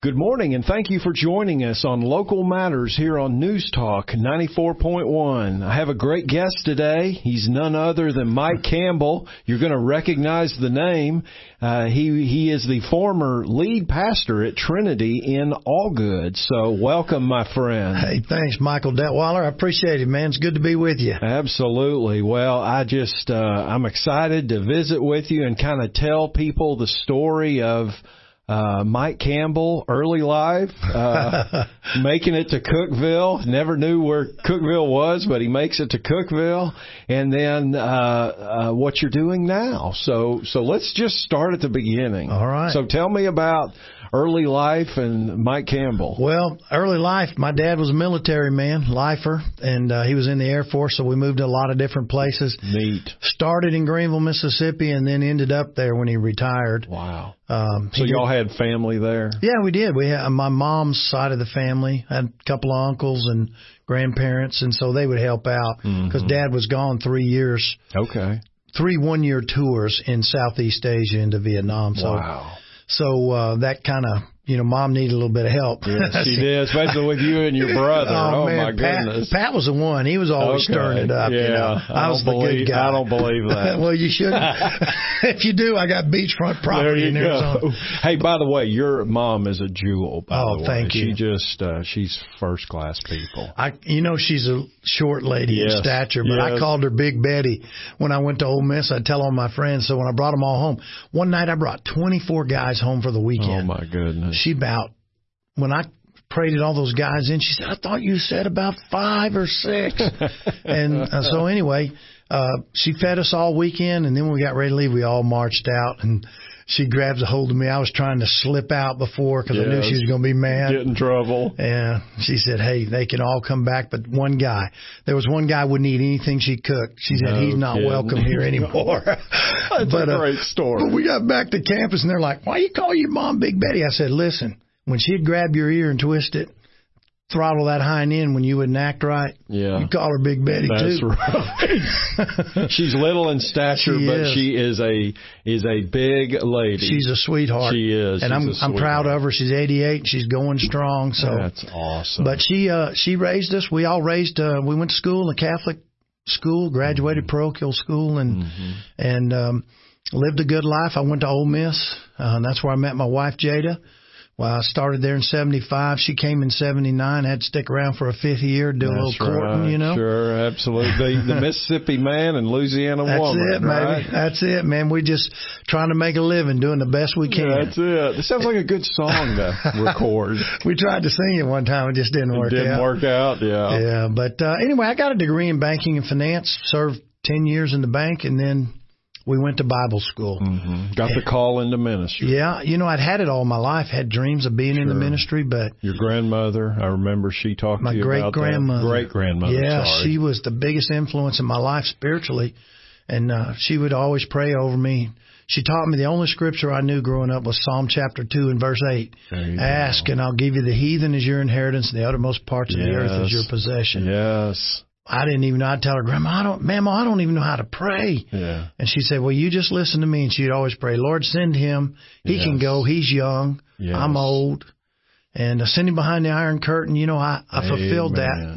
Good morning, and thank you for joining us on Local Matters here on News Talk 94.1. I have a great guest today. He's none other than Mike Campbell. You're going to recognize the name. He is the former lead pastor at Trinity in Allgood. So welcome, my friend. Hey, thanks, Michael Detweiler. I appreciate it, man. It's good to be with you. Absolutely. Well, I'm excited to visit with you and kind of tell people the story of Mike Campbell, early life, making it to Cookeville. Never knew where Cookeville was, but he makes it to Cookeville. And then what you're doing now. So let's just start at the beginning. All right. So tell me about early life and Mike Campbell. Well, early life, my dad was a military man, lifer, and he was in the Air Force, so we moved to a lot of different places. Neat. Started in Greenville, Mississippi, and then ended up there when he retired. Wow. So y'all had family there? Yeah, we did. We had my mom's side of the family, had a couple of uncles and grandparents, and so they would help out because Dad was gone 3 years. Okay. 3 one-year tours in Southeast Asia into Vietnam. Wow. So that kind of, Mom needed a little bit of help. Yes, she did, especially with you and your brother. Oh man, my goodness. Pat was the one. He was always stirring it up. Yeah, I was the good guy. I don't believe that. Well, you shouldn't. If you do, I got beachfront property in Arizona. Hey, by the way, your mom is a jewel, by the way. Thank you. She's first-class people. She's a short lady in stature, but I called her Big Betty when I went to Ole Miss. I'd tell all my friends. So when I brought them all home, one night I brought 24 guys home for the weekend. Oh, my goodness. When I paraded all those guys in, she said, I thought you said about 5 or 6. And so anyway, she fed us all weekend, and then when we got ready to leave, we all marched out, and she grabs a hold of me. I was trying to slip out before because I knew she was going to be mad. Get in trouble. And she said, hey, they can all come back, but there was one guy wouldn't eat anything she cooked. She said, he's not welcome here anymore. That's a great story. But we got back to campus, and they're like, why you call your mom Big Betty? I said, listen. When she'd grab your ear and twist it, throttle that hind end when you wouldn't act right, you call her Big Betty too. That's right. She's little in stature, but she is a big lady. She's a sweetheart. She is. And I'm proud of her. She's 88 and she's going strong. So that's awesome. But she raised us. We all we went to school, a Catholic school, graduated parochial school, and lived a good life. I went to Ole Miss. That's where I met my wife, Jada. Well, I started there in 75. She came in 79. I had to stick around for a 5th year, do a little courting, Sure, absolutely. The Mississippi man and Louisiana woman. That's it, right? baby. That's it, man. We're just trying to make a living, doing the best we can. That's it. This sounds like a good song to record. We tried to sing it one time. It just didn't work out. It didn't work out, yeah. Yeah, but anyway, I got a degree in banking and finance, served 10 years in the bank, and then we went to Bible school. Got the call into ministry. Yeah. I'd had it all my life, had dreams of being in the ministry, but... Your grandmother, I remember she talked to you about that. My great-grandmother. Great-grandmother, yeah, she was the biggest influence in my life spiritually, and she would always pray over me. She taught me the only scripture I knew growing up was Psalm chapter 2 and verse 8. Ask, and I'll give you the heathen as your inheritance, and the uttermost parts of the earth as your possession. Yes. I didn't even know. I'd tell her, Grandma, I don't even know how to pray. Yeah. And she'd say, well, you just listen to me. And she'd always pray, Lord, send him. He can go. He's young. Yes. I'm old. And send him behind the Iron Curtain. I fulfilled that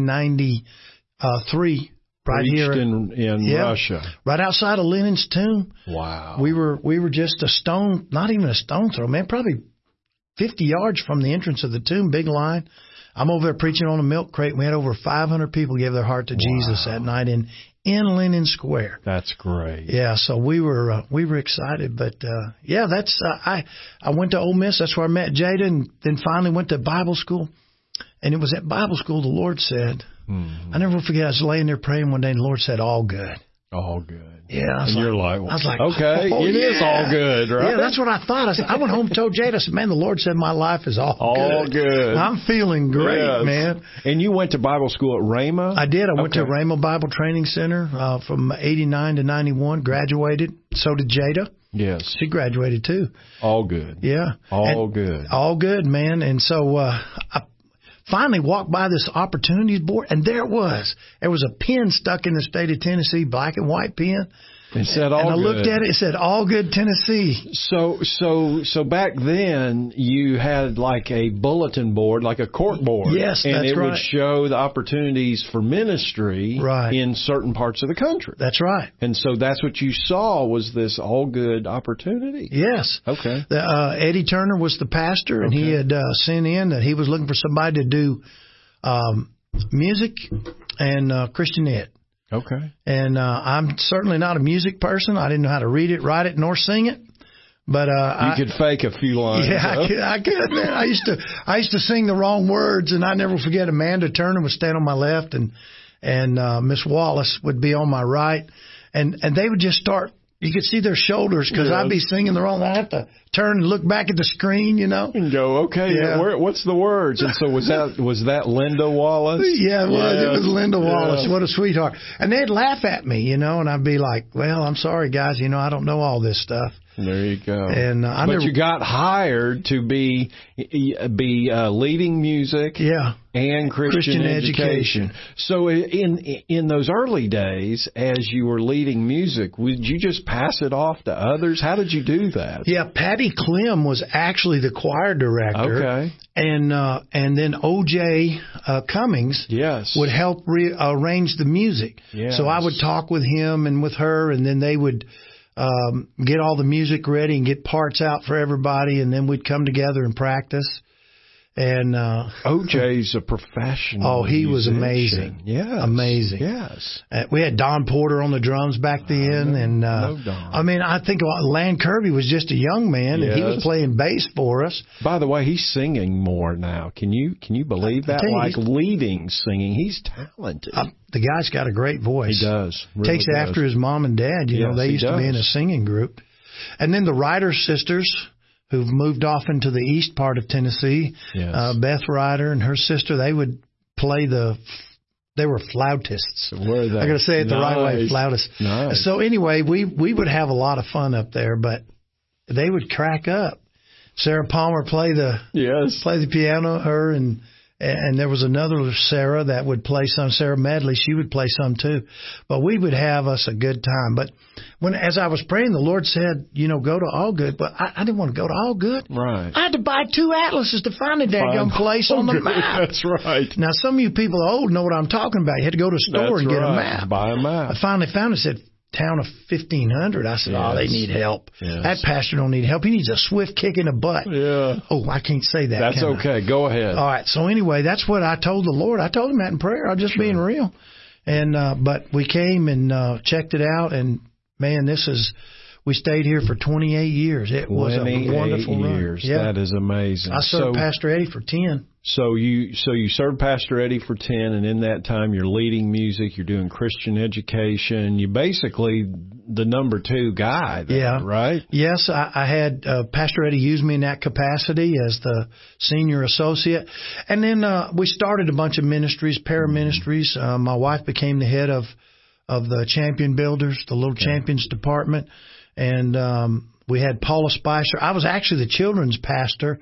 1993 right here in Russia. Right outside of Lenin's tomb. Wow. We were just a stone, not even a stone throw, man, probably 50 yards from the entrance of the tomb, big line. I'm over there preaching on a milk crate. We had over 500 people give their heart to Jesus that night in Lenin Square. That's great. Yeah, so we were excited, but that's I went to Ole Miss. That's where I met Jada, and then finally went to Bible school. And it was at Bible school the Lord said, I never forget. I was laying there praying one day, and the Lord said, "All good." All good. Yeah. You're like, I was like, okay, it is all good, right? Yeah, that's what I thought. I went home and told Jada, I said, man, the Lord said my life is all good. I'm feeling great, man. And you went to Bible school at Rhema? I did. I went to Rhema Bible Training Center from 89 to 91, graduated. So did Jada. Yes. She graduated too. All good. Yeah. All good. All good, man. And so I finally walked by this opportunities board, and there it was. There was a pen stuck in the state of Tennessee, black and white pen. It said all and I good. looked at it. It said All Good, Tennessee. So back then you had like a bulletin board, like a cork board. Yes, and that's it right. would show the opportunities for ministry Right. in certain parts of the country. That's right. And so that's what you saw was this all good opportunity. Yes. Okay. Eddie Turner was the pastor, and he had sent in that he was looking for somebody to do music and Christian ed. Okay. And I'm certainly not a music person. I didn't know how to read it, write it, nor sing it. But you could fake a few lines. Yeah, I could. Man. I used to sing the wrong words, and I never forget Amanda Turner would stand on my left, and Miss Wallace would be on my right, and they would just start. You could see their shoulders because I'd be singing the wrong. I have to turn and look back at the screen, you know, and go, okay, what's the words? And so was that Linda Wallace? Yeah, it was. Yes. It was Linda Wallace. What a sweetheart. And they'd laugh at me, you know, and I'd be like, well, I'm sorry, guys, you know, I don't know all this stuff. There you go. And but you got hired to be leading music, and Christian education. So in those early days, as you were leading music, would you just pass it off to others? How did you do that? Yeah, Patty Clem was actually the choir director. Okay. And then O.J. Cummings would help arrange the music. Yes. So I would talk with him and with her, and then they would get all the music ready and get parts out for everybody, and then we'd come together and practice. And OJ's a professional. Oh, he musician. was amazing. Yeah, amazing. Yes, we had Don Porter on the drums back then, and I mean, I think Lan Kirby was just a young man, and he was playing bass for us. By the way, he's singing more now. Can you believe that? Like leading singing, he's talented. The guy's got a great voice. He does. Really Takes after his mom and dad. You know, they used to be in a singing group. And then the Ryder sisters, who've moved off into the east part of Tennessee, Beth Ryder and her sister, they would play they were flautists. Were they? I got to say it the right way, flautists. Nice. So anyway, we would have a lot of fun up there, but they would crack up. Sarah Palmer play the piano, her and there was another Sarah that would play some, Sarah Medley, she would play some too. But we would have us a good time. But as I was praying, the Lord said, you know, go to All Good. But I didn't want to go to All Good. Right. I had to buy 2 atlases to find a daggone place on the map. That's right. Now, some of you people old know what I'm talking about. You had to go to a store and get a map. Buy a map. I finally found it. It said, town of 1,500. I said, they need help. Yes. That pastor don't need help. He needs a swift kick in the butt. Yeah. Oh, I can't say that. That's okay. Go ahead. All right. So anyway, that's what I told the Lord. I told him that in prayer. I'm just being real. And but we came and checked it out, and man, we stayed here for 28 years. It was a wonderful years. Run. Yeah. That is amazing. I served Pastor Eddie for 10. So you served Pastor Eddie for 10, and in that time you're leading music, you're doing Christian education. You basically the number 2 guy there, right? Yes, I had Pastor Eddie use me in that capacity as the senior associate. And then we started a bunch of ministries, para-ministries. My wife became the head of the Champion Builders, the Little Champions department. And we had Paula Spicer. I was actually the children's pastor.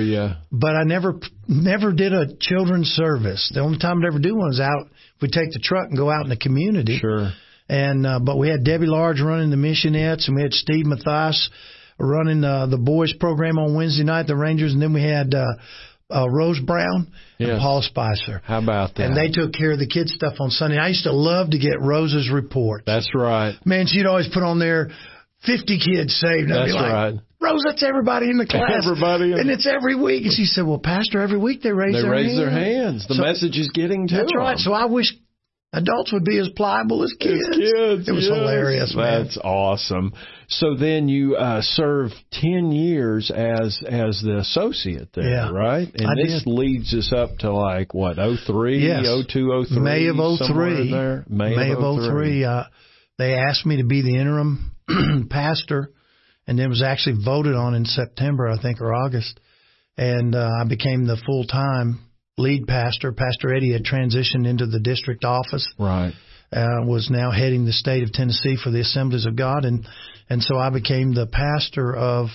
But I never did a children's service. The only time I'd ever do one was out. We'd take the truck and go out in the community. Sure. And but we had Debbie Large running the Missionettes, and we had Steve Mathias running the boys program on Wednesday night, the Rangers, and then we had Rose Brown and Paul Spicer. How about that? And they took care of the kids' stuff on Sunday. I used to love to get Rose's reports. That's right. Man, she'd always put on there 50 kids saved. And I'd be like, right. Rose, that's everybody in the class. And it's every week. And she said, well, Pastor, every week they raise their hands. The message is getting to them. That's right. So I wish adults would be as pliable as kids. It was hilarious, man. That's awesome. So then you served 10 years as the associate there, right? And this leads us up to like, what, 03, 02, 03? May of 03. May of 03. They asked me to be the interim pastor, and it was actually voted on in September, I think, or August. And I became the full-time lead pastor. Pastor Eddie had transitioned into the district office. Right. Was now heading the state of Tennessee for the Assemblies of God. And so I became the pastor of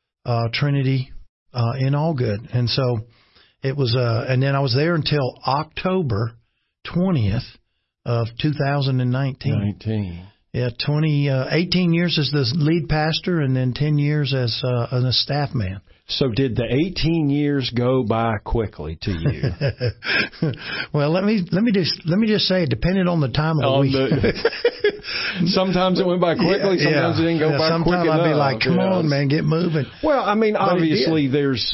Trinity in All Good. And so it was, and then I was there until October 20th of 2019. Yeah, 18 years as the lead pastor, and then 10 years as a staff man. So did the 18 years go by quickly to you? Well, let me just say it depended on the time of the week. Sometimes it went by quickly. Sometimes it didn't go by quick enough. Sometimes I'd be like, "Come on, man, get moving." Well, I mean, obviously there's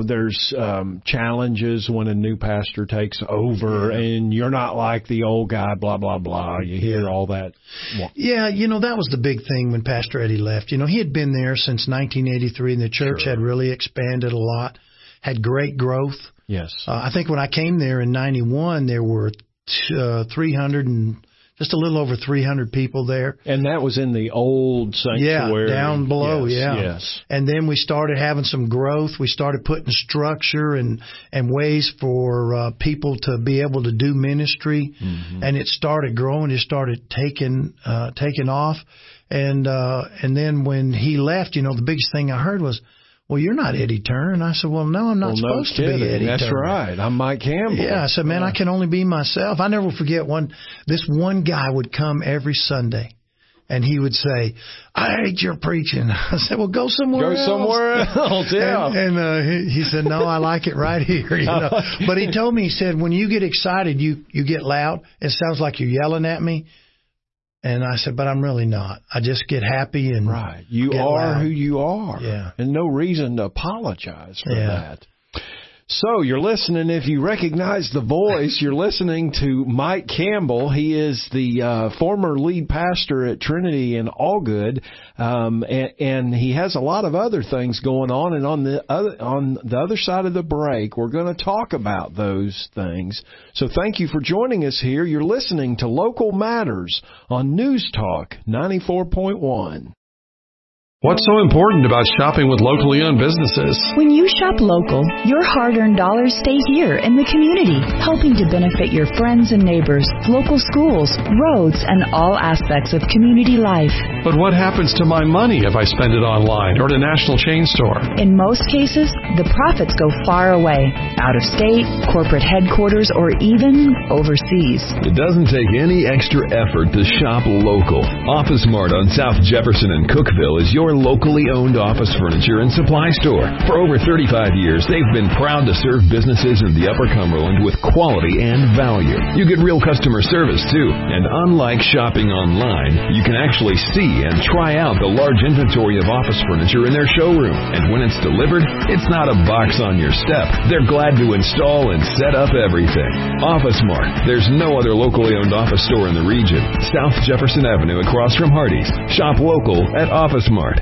challenges when a new pastor takes over, and you're not like the old guy. Blah blah blah. You hear all that. Yeah, that was the big thing when Pastor Eddie left. He had been there since 1983, and the church had really expanded a lot, had great growth. Yes. I think when I came there in 91, there were 300 and just a little over 300 people there. And that was in the old sanctuary. Yeah, down below, yes. And then we started having some growth. We started putting structure and ways for people to be able to do ministry. Mm-hmm. And it started growing. It started taking off. And then when he left, the biggest thing I heard was, "Well, you're not Eddie Turner." And I said, "Well, no, I'm not supposed to be Eddie Turner." That's right. I'm Mike Campbell. Yeah, I said, "Man, I can only be myself." I never forget this one guy would come every Sunday, and he would say, "I hate your preaching." I said, "Well, go somewhere else." Go somewhere else, yeah. And he said, "No, I like it right here." But he told me, he said, "When you get excited, you get loud. It sounds like you're yelling at me." And I said, "But I'm really not. I just get happy and right. You are loud. Who you are. Yeah. And no reason to apologize for that. So you're listening. If you recognize the voice, you're listening to Mike Campbell. He is the former lead pastor at Trinity in Allgood, and he has a lot of other things going on. And on the other side of the break, we're going to talk about those things. So thank you for joining us here. You're listening to Local Matters on News Talk 94.1. What's so important about shopping with locally owned businesses? When you shop local, your hard-earned dollars stay here in the community, helping to benefit your friends and neighbors, local schools, roads, and all aspects of community life. But what happens to my money if I spend it online or at a national chain store? In most cases, the profits go far away, out of state, corporate headquarters, or even overseas. It doesn't take any extra effort to shop local. Office Mart on South Jefferson and Cookeville is your locally owned office furniture and supply store. For over 35 years, they've been proud to serve businesses in the Upper Cumberland with quality and value. You get real customer service, too. And unlike shopping online, you can actually see and try out the large inventory of office furniture in their showroom. And when it's delivered, it's not a box on your step. They're glad to install and set up everything. Office Mart. There's no other locally owned office store in the region. South Jefferson Avenue across from Hardee's. Shop local at Office Mart.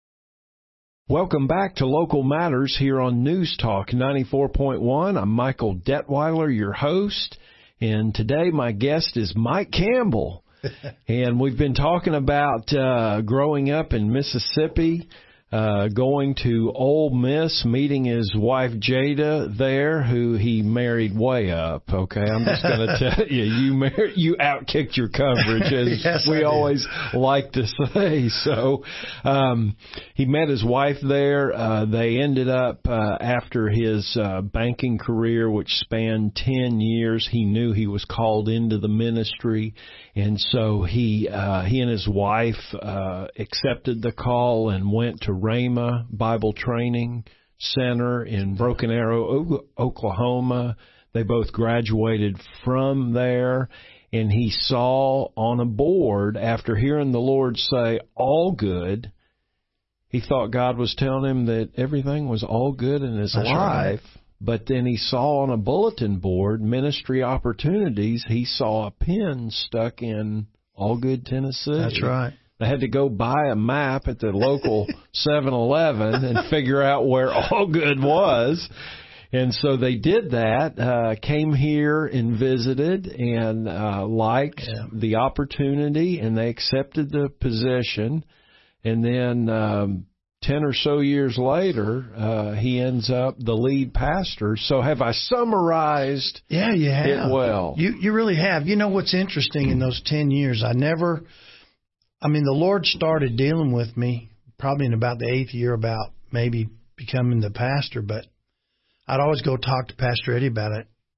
Welcome back to Local Matters here on News Talk 94.1. I'm Michael Detweiler, your host, and today my guest is Mike Campbell. And we've been talking about growing up in Mississippi, going to Ole Miss, meeting his wife Jada there, who he married way up. Okay, I'm just going to tell you, you outkicked your coverage, as yes, we always like to say. So he met his wife there. They ended up after his banking career, which spanned 10 years. He knew he was called into the ministry, and so he and his wife accepted the call and went to Rhema Bible Training Center in Broken Arrow, Oklahoma. They both graduated from there, and he saw on a board, after hearing the Lord say, "All good," he thought God was telling him that everything was all good in his life. Right. But then he saw on a bulletin board, ministry opportunities. He saw a pin stuck in Allgood, Tennessee. That's right. They had to go buy a map at the local 7-Eleven and figure out where Allgood was. And so they did that, came here and visited and liked the opportunity, and they accepted the position. And then 10 or so years later, he ends up the lead pastor. So have I summarized it well? You really have. You know what's interesting in those 10 years? the Lord started dealing with me probably in about the 8th year about maybe becoming the pastor, but I'd always go talk to Pastor Eddie about it.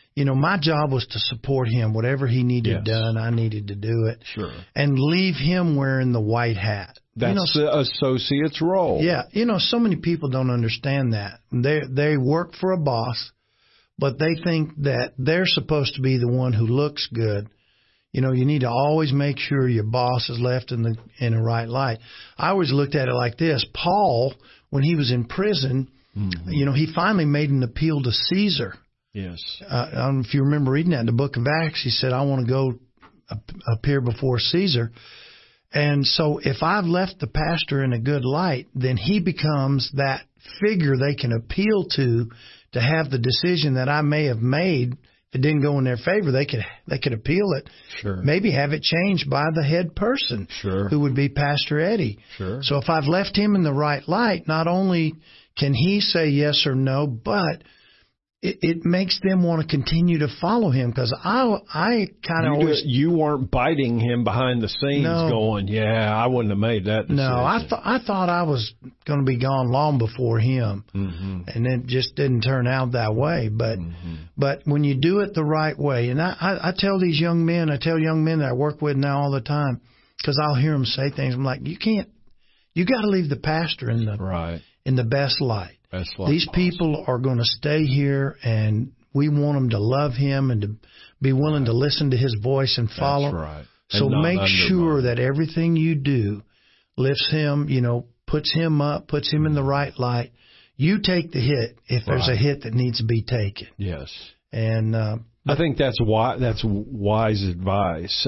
my job was to support him. Whatever he needed done, I needed to do it. Sure. And leave him wearing the white hat. That's the associate's role. Yeah. So many people don't understand that. They work for a boss, but they think that they're supposed to be the one who looks good. You need to always make sure your boss is left in the right light. I always looked at it like this. Paul, when he was in prison, he finally made an appeal to Caesar. Yes. I don't know if you remember reading that in the book of Acts. He said, I want to go appear before Caesar. And so if I've left the pastor in a good light, then he becomes that figure they can appeal to have the decision that I may have made. If it didn't go in their favor, they could appeal it. Sure. Maybe have it changed by the head person. Sure. Who would be Pastor Eddie. Sure. So if I've left him in the right light, not only can he say yes or no, but it makes them want to continue to follow him, because I kind of always... You weren't biting him behind the scenes going, I wouldn't have made that decision. No, I thought I was going to be gone long before him, and it just didn't turn out that way. But when you do it the right way, and I tell these young men, that I work with now all the time, because I'll hear them say things, I'm like, you got to leave the pastor in the best light. These people are going to stay here, and we want them to love him and to be willing to listen to his voice and follow. That's right. So make sure that everything you do lifts him, puts him up, puts him in the right light. You take the hit if there's a hit that needs to be taken. Yes. And I think that's wise advice.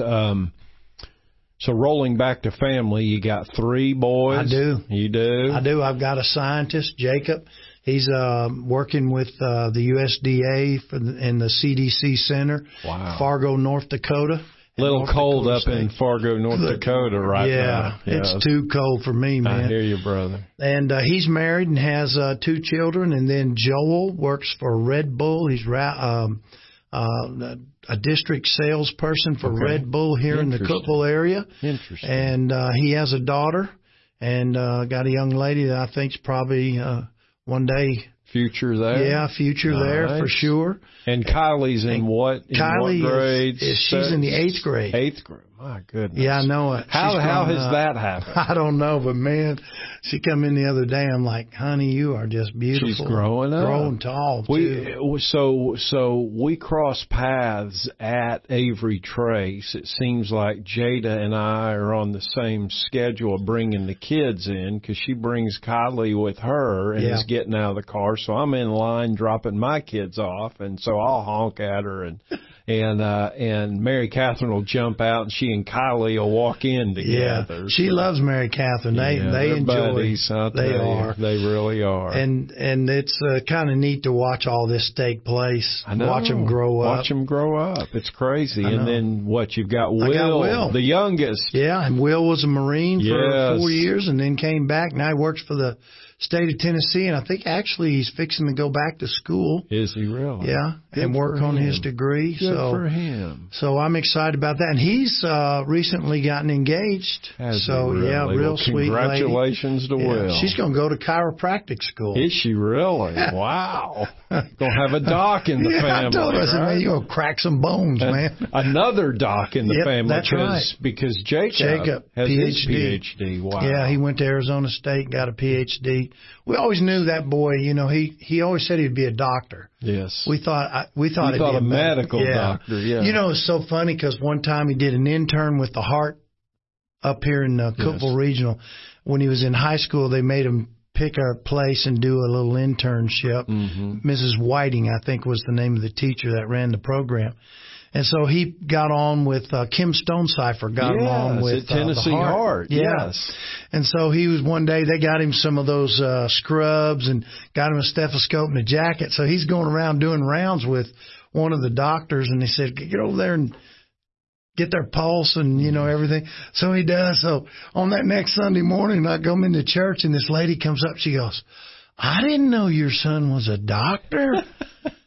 So rolling back to family, you got 3 boys? I do. You do? I do. I've got a scientist, Jacob. He's working with the USDA in the CDC Center, Fargo, North Dakota. A little cold up in Fargo, North Dakota right now. Yeah, it's too cold for me, man. I hear you, brother. And he's married and has 2 children. And then Joel works for Red Bull. He's a district salesperson for Red Bull here in the Cookeville area. Interesting. And he has a daughter and got a young lady that I think's probably one day future there. Yeah, future there for sure. And Kylie's in what? Kylie what grade? She's in the 8th grade. 8th grade. My goodness. Yeah, I know it. How has that happened? I don't know, but man, she come in the other day. I'm like, honey, you are just beautiful. She's growing up. Growing tall, too. So we cross paths at Avery Trace. It seems like Jada and I are on the same schedule of bringing the kids in, because she brings Kylie with her and is getting out of the car. So I'm in line dropping my kids off, and so I'll honk at her, and Mary Catherine will jump out, and she and Kylie will walk in together. Yeah, she loves Mary Catherine. They enjoy. Buddies, they are. They really are. And it's kind of neat to watch all this take place. I know. Watch them grow up. Watch them grow up. It's crazy. And then you've got Will, the youngest. Yeah, and Will was a Marine for 4 years and then came back. Now he works for the state of Tennessee, and I think actually he's fixing to go back to school. Is he really? Yeah, and work on his degree. Good for him. So I'm excited about that. And he's recently gotten engaged. Real sweet lady. Congratulations to Will. She's going to go to chiropractic school. Is she really? Wow. Going to have a doc in the family. I told her, I said, man, you're going to crack some bones, man. Another doc in the family. That's right. Because Jacob has his PhD. Wow. Yeah, he went to Arizona State, got a PhD. We always knew that boy, he always said he'd be a doctor. Yes. We thought a medical doctor. Yeah. It's so funny because one time he did an intern with the Heart up here in Cookeville Regional. When he was in high school, they made him pick a place and do a little internship. Mm-hmm. Mrs. Whiting, I think, was the name of the teacher that ran the program. And so he got on with Kim Stonecipher, got along with Tennessee the Heart. Yes. And so he was one day, they got him some of those scrubs and got him a stethoscope and a jacket. So he's going around doing rounds with one of the doctors, and they said, get over there and get their pulse and, everything. So he does. So on that next Sunday morning, I come into church, and this lady comes up. She goes, I didn't know your son was a doctor.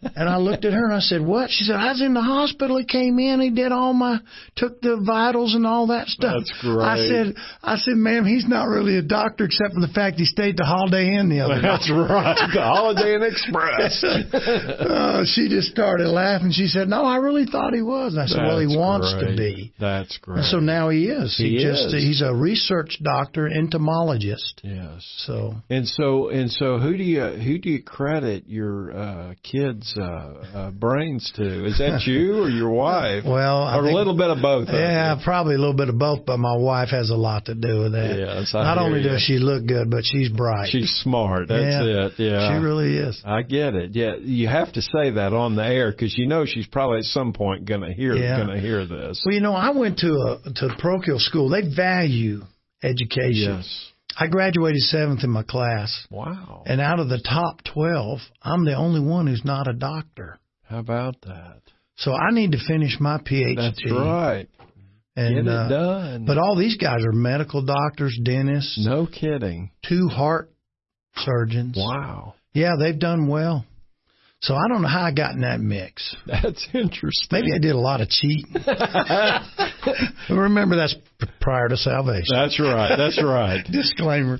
And I looked at her and I said, what? She said, I was in the hospital. He came in. He did took the vitals and all that stuff. That's great. I said, ma'am, he's not really a doctor except for the fact he stayed the Holiday Inn the other night. That's right. The Holiday Inn Express. She just started laughing. She said, no, I really thought he was. And I said, well, he wants to be. That's great. And so now he is. He's a research doctor, entomologist. Yes. So who do you credit your kids' brains to? Is that you or your wife? Well, or a little bit of both. Yeah, probably a little bit of both, but my wife has a lot to do with that. Yes, Not only does she look good, but she's bright. She's smart. That's it. Yeah, she really is. I get it. Yeah, you have to say that on the air because she's probably at some point going to hear this. Well, I went to parochial school. They value education. Yes. I graduated 7th in my class. Wow. And out of the top 12, I'm the only one who's not a doctor. How about that? So I need to finish my PhD. That's right. And, get it done. But all these guys are medical doctors, dentists. No kidding. 2 heart surgeons. Wow. Yeah, they've done well. So I don't know how I got in that mix. That's interesting. Maybe I did a lot of cheating. Remember, that's prior to salvation. That's right. That's right. Disclaimer.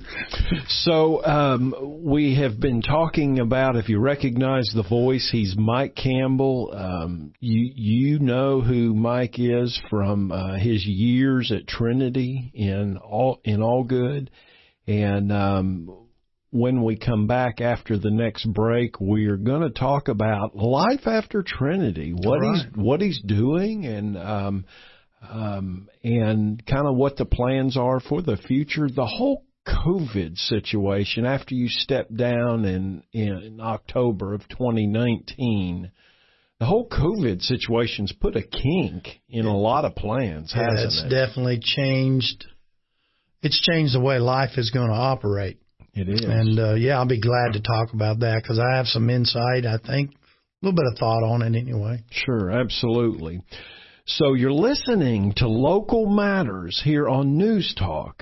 So we have been talking about, if you recognize the voice, he's Mike Campbell. You know who Mike is from his years at Trinity in All Good. And when we come back after the next break, we are going to talk about life after Trinity, what he's doing, and kind of what the plans are for the future. The whole COVID situation after you stepped down in October of 2019. The whole COVID situation's put a kink in a lot of plans, hasn't it? It's definitely changed. It's changed the way life is going to operate. It is. And, I'll be glad to talk about that because I have some insight, I think, a little bit of thought on it anyway. Sure, absolutely. So you're listening to Local Matters here on News Talk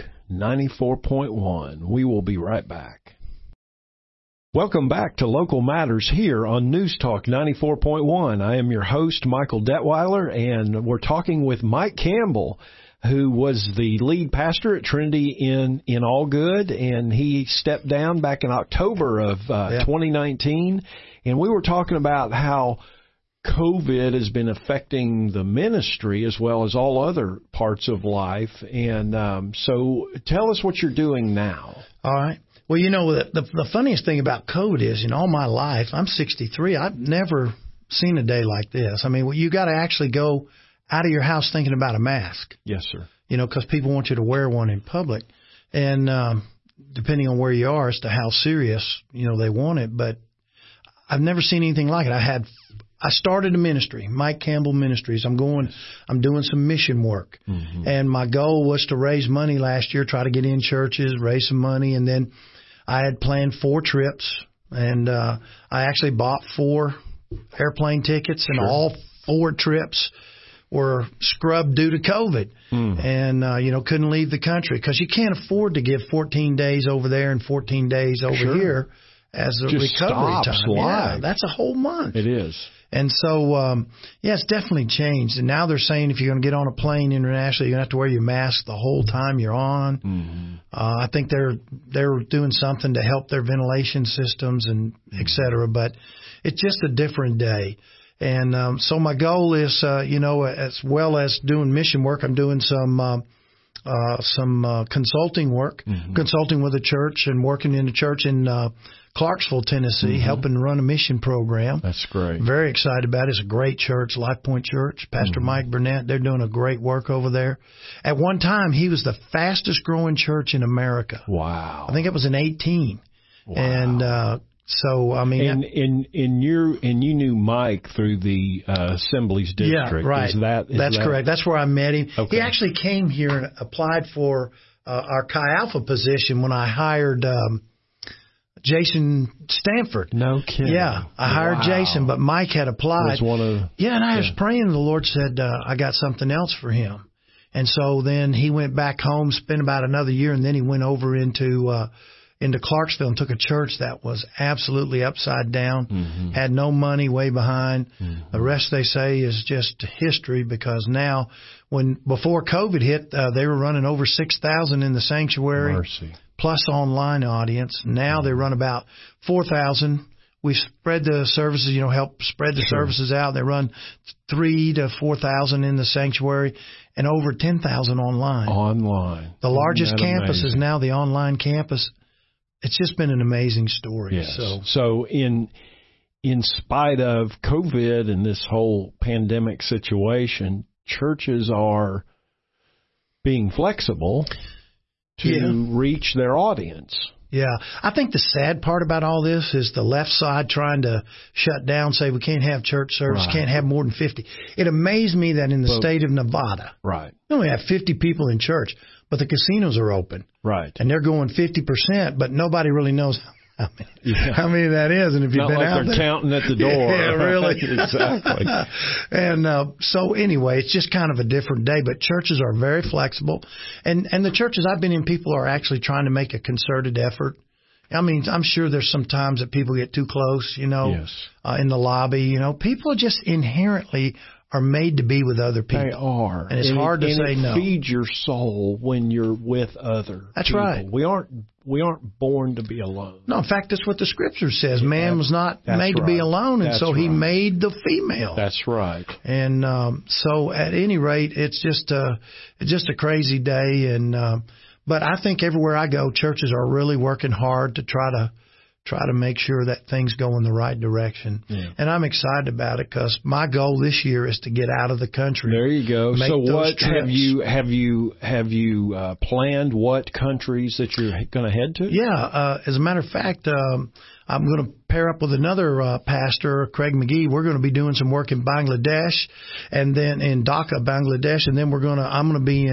94.1. We will be right back. Welcome back to Local Matters here on News Talk 94.1. I am your host, Michael Detweiler, and we're talking with Mike Campbell, who was the lead pastor at Trinity in All Good, and he stepped down back in October of 2019. And we were talking about how COVID has been affecting the ministry as well as all other parts of life. And so tell us what you're doing now. All right. Well, the funniest thing about COVID is, in all my life, I'm 63, I've never seen a day like this. I mean, you got to actually go out of your house thinking about a mask. Yes, sir. Because people want you to wear one in public. And depending on where you are as to how serious, they want it. But I've never seen anything like it. I started a ministry, Mike Campbell Ministries. I'm doing some mission work. Mm-hmm. And my goal was to raise money last year, try to get in churches, raise some money. And then I had planned 4 trips. And I actually bought 4 airplane tickets, and all 4 trips were scrubbed due to COVID, and couldn't leave the country because you can't afford to give 14 days over there and 14 days over here as a just recovery time. Yeah, that's a whole month. It is. And so, it's definitely changed. And now they're saying if you're going to get on a plane internationally, you're going to have to wear your mask the whole time you're on. Mm-hmm. I think they're doing something to help their ventilation systems and et cetera, but it's just a different day. And so my goal is, as well as doing mission work, I'm doing some consulting work, consulting with a church and working in a church in Clarksville, Tennessee, helping run a mission program. That's great. Very excited about it. It's a great church, Life Point Church. Pastor Mike Burnett, they're doing a great work over there. At one time, he was the fastest growing church in America. Wow. I think it was in 18. Wow. And so, I mean, and you knew Mike through the Assemblies District. Yeah, right. That's correct. That's where I met him. Okay. He actually came here and applied for our Chi Alpha position when I hired Jason Stanford. No kidding. Yeah, I hired Jason, but Mike had applied. And I was praying. The Lord said I got something else for him, and so then he went back home, spent about another year, and then he went over into into Clarksville and took a church that was absolutely upside down, had no money, way behind. The rest, they say, is just history, because now, before COVID hit, they were running over 6,000 in the sanctuary, plus online audience. Now they run about 4,000. We spread the services, help spread the services out. They run 3,000 to 4,000 in the sanctuary and over 10,000 online. The largest campus is now the online campus. It's just been an amazing story. Yes. So in spite of COVID and this whole pandemic situation, churches are being flexible to reach their audience. Yeah. I think the sad part about all this is the left side trying to shut down, say we can't have church service, can't have more than 50. It amazed me that in the state of Nevada, we only have 50 people in church, but the casinos are open. And they're going 50%, but nobody really knows how many that is. And if you've been out there, counting at the door. Really. Exactly. And so anyway, it's just kind of a different day, but churches are very flexible. And the churches I've been in, people are actually trying to make a concerted effort. I mean, I'm sure there's some times that people get too close, in the lobby. People just inherently are made to be with other people. They are. And it's hard to say no. It feeds your soul when you're with other people. Right. We aren't born to be alone. No, in fact, that's what the Scripture says. Man was not made to be alone, and so He made the female. That's right. And so, at any rate, it's just a crazy day. And but I think everywhere I go, churches are really working hard to try to make sure that things go in the right direction. And I'm excited about it, because my goal this year is to get out of the country. There you go. So what have you planned what countries that you're going to head to? Yeah. As a matter of fact, I'm going to pair up with another pastor, Craig McGee. We're going to be doing some work in Bangladesh, and then in Dhaka, Bangladesh, and then I'm going to be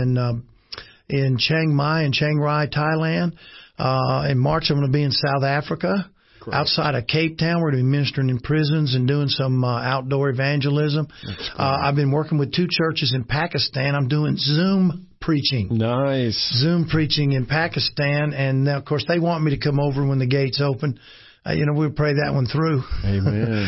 in Chiang Mai and Chiang Rai, Thailand. In March, I'm going to be in South Africa. Correct. Outside of Cape Town. We're going to be ministering in prisons and doing some outdoor evangelism. I've been working with 2 churches in Pakistan. I'm doing Zoom preaching. Nice. Zoom preaching in Pakistan. And, of course, they want me to come over when the gates open. We'll pray that one through. Amen.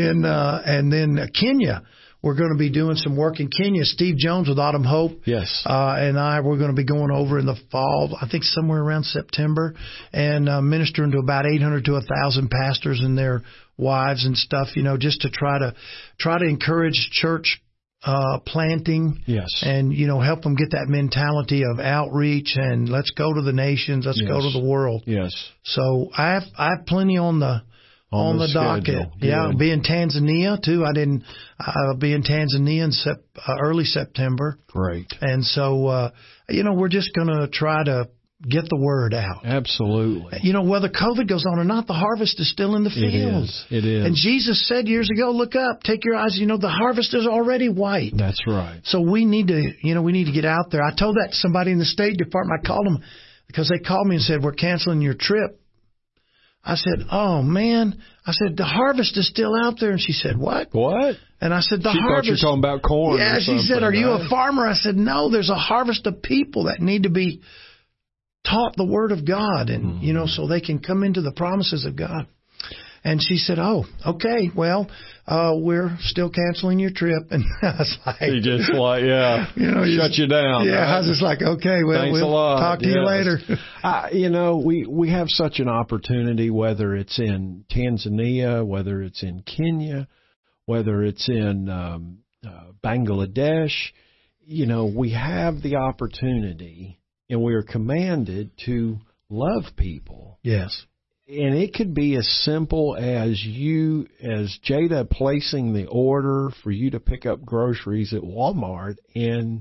and then Kenya. We're going to be doing some work in Kenya. Steve Jones with Autumn Hope. Yes. We're going to be going over in the fall, I think somewhere around September, and ministering to about 800 to 1,000 pastors and their wives and stuff, just to try to encourage church planting. Yes. And, help them get that mentality of outreach and let's go to the nations, let's go to the world. Yes. So I have plenty on the docket. Yeah, I'll be in Tanzania too. I'll be in Tanzania in early September. Great. And so, we're just going to try to get the word out. Absolutely. Whether COVID goes on or not, the harvest is still in the field. It is. And Jesus said years ago, look up, take your eyes, the harvest is already white. That's right. So we need to get out there. I told that to somebody in the State Department. I called them because they called me and said, we're canceling your trip. I said, oh, man. I said, the harvest is still out there. And she said, what? What? And I said, the harvest. She thought you were talking about corn. Yeah, she said, are you a farmer? I said, no, there's a harvest of people that need to be taught the Word of God, and, so they can come into the promises of God. And she said, oh, okay, well, we're still canceling your trip. And I was like... He just shut you down. Yeah, right? I was just like, okay, well, Thanks we'll a lot. Talk to you later. We have such an opportunity, whether it's in Tanzania, whether it's in Kenya, whether it's in Bangladesh, we have the opportunity, and we are commanded to love people. Yes. And it could be as simple as Jada placing the order for you to pick up groceries at Walmart, and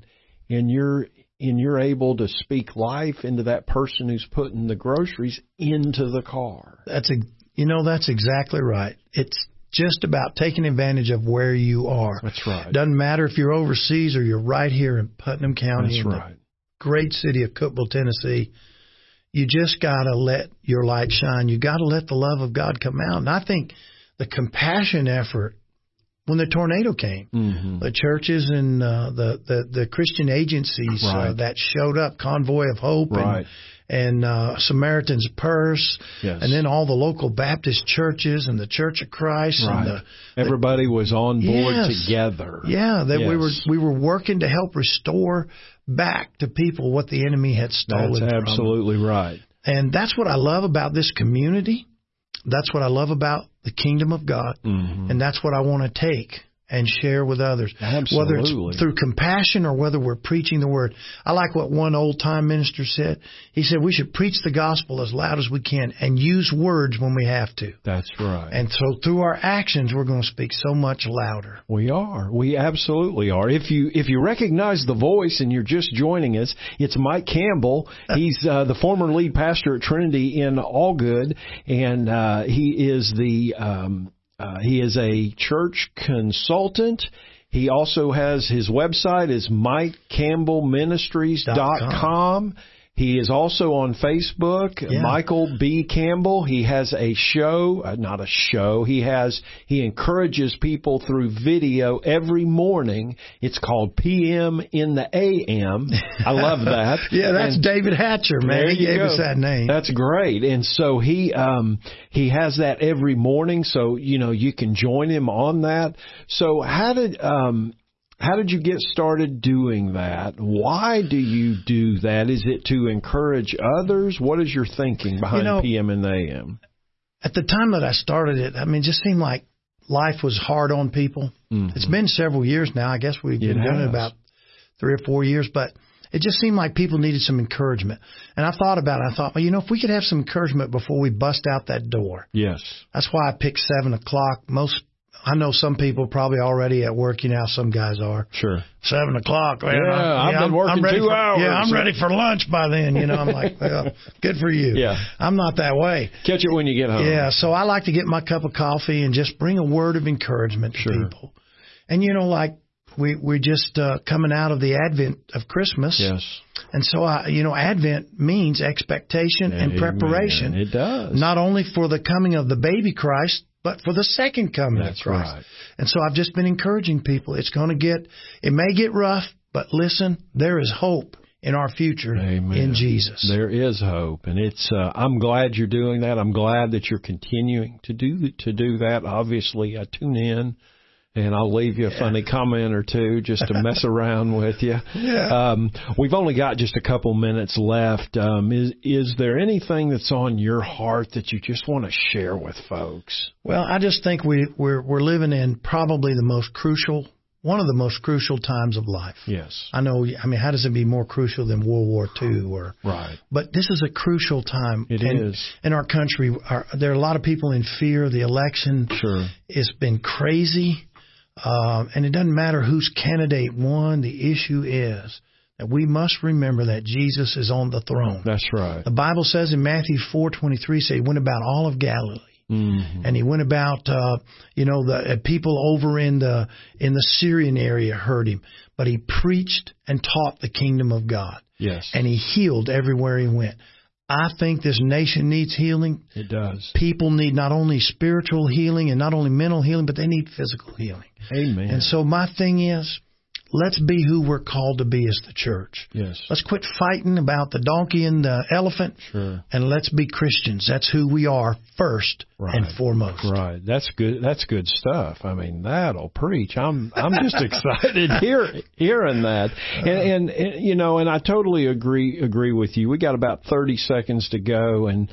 you're able to speak life into that person who's putting the groceries into the car. That's exactly right. It's just about taking advantage of where you are. That's right. Doesn't matter if you're overseas or you're right here in Putnam County. That's right. The great city of Cookeville, Tennessee. You just got to let your light shine. You got to let the love of God come out. And I think the compassion effort when the tornado came. Mm-hmm. The churches and the Christian agencies that showed up, Convoy of Hope and Samaritan's Purse, and then all the local Baptist churches and the Church of Christ. And everybody was on board together. Yeah, that we were working to help restore back to people what the enemy had stolen. That's absolutely right. And that's what I love about this community. That's what I love about the kingdom of God. Mm-hmm. And that's what I want to take and share with others. Absolutely. Whether it's through compassion or whether we're preaching the word. I like what one old-time minister said. He said we should preach the gospel as loud as we can and use words when we have to. That's right. And so through our actions, we're going to speak so much louder. We are. We absolutely are. If you recognize the voice and you're just joining us, it's Mike Campbell. He's the former lead pastor at Trinity in Allgood, and he is a church consultant. He also has his website is MikeCampbellMinistries.com. He is also on Facebook, Michael B. Campbell. He has a show, not a show. He encourages people through video every morning. It's called PM in the AM. I love that. That's David Hatcher, man. He gave us that name. That's great. And so he has that every morning. So, you can join him on that. So how did you get started doing that? Why do you do that? Is it to encourage others? What is your thinking behind PM and the AM? At the time that I started it, it just seemed like life was hard on people. Mm-hmm. It's been several years now. I guess we've been doing it about 3 or 4 years, but it just seemed like people needed some encouragement. And I thought about it. I thought, if we could have some encouragement before we bust out that door. Yes. That's why I picked 7 o'clock. I know some people probably already at work. Some guys are. Sure. 7 o'clock. Man, I've been working 2 hours. Yeah, I'm ready for lunch by then. I'm like, well, good for you. Yeah. I'm not that way. Catch it when you get home. Yeah, so I like to get my cup of coffee and just bring a word of encouragement to people. And, we're just coming out of the Advent of Christmas. Yes. And so, Advent means expectation and preparation. It does. Not only for the coming of the baby Christ, but for the second coming of Christ. Right. And so I've just been encouraging people. It may get rough, but listen, there is hope in our future in Jesus. There is hope. And I'm glad you're doing that. I'm glad that you're continuing to do that. Obviously, I tune in. And I'll leave you a funny comment or two just to mess around with you. Yeah. We've only got just a couple minutes left. Is there anything that's on your heart that you just want to share with folks? Well, I just think we're living in probably one of the most crucial times of life. Yes. I know. How does it be more crucial than World War II? Right. But this is a crucial time. It is. In our country, there are a lot of people in fear. The election has been crazy. And it doesn't matter whose candidate won. The issue is that we must remember that Jesus is on the throne. That's right. The Bible says in Matthew 4:23, he went about all of Galilee. Mm-hmm. And he went about, the people over in the Syrian area heard him, but he preached and taught the kingdom of God. Yes. And he healed everywhere he went. I think this nation needs healing. It does. People need not only spiritual healing and not only mental healing, but they need physical healing. Amen. And so my thing is, let's be who we're called to be as the church. Yes. Let's quit fighting about the donkey and the elephant. Sure. And let's be Christians. That's who we are first and foremost. Right. That's good. That's good stuff. That'll preach. I'm just excited hearing that. And I totally agree with you. We got about 30 seconds to go. And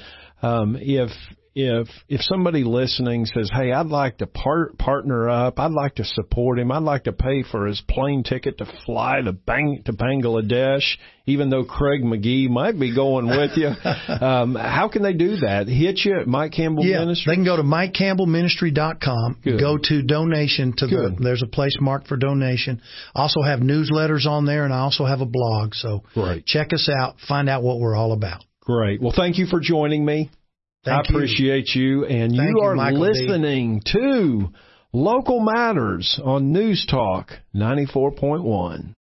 if somebody listening says, hey, I'd like to partner up, I'd like to support him, I'd like to pay for his plane ticket to fly to Bangladesh, even though Craig McGee might be going with you, how can they do that? Hit you at Mike Campbell Ministries? They can go to MikeCampbellMinistry.com, go to donation there's a place marked for donation. I also have newsletters on there, and I also have a blog. So check us out, find out what we're all about. Great. Well, thank you for joining me. I appreciate you. And you are listening to Local Matters on News Talk 94.1.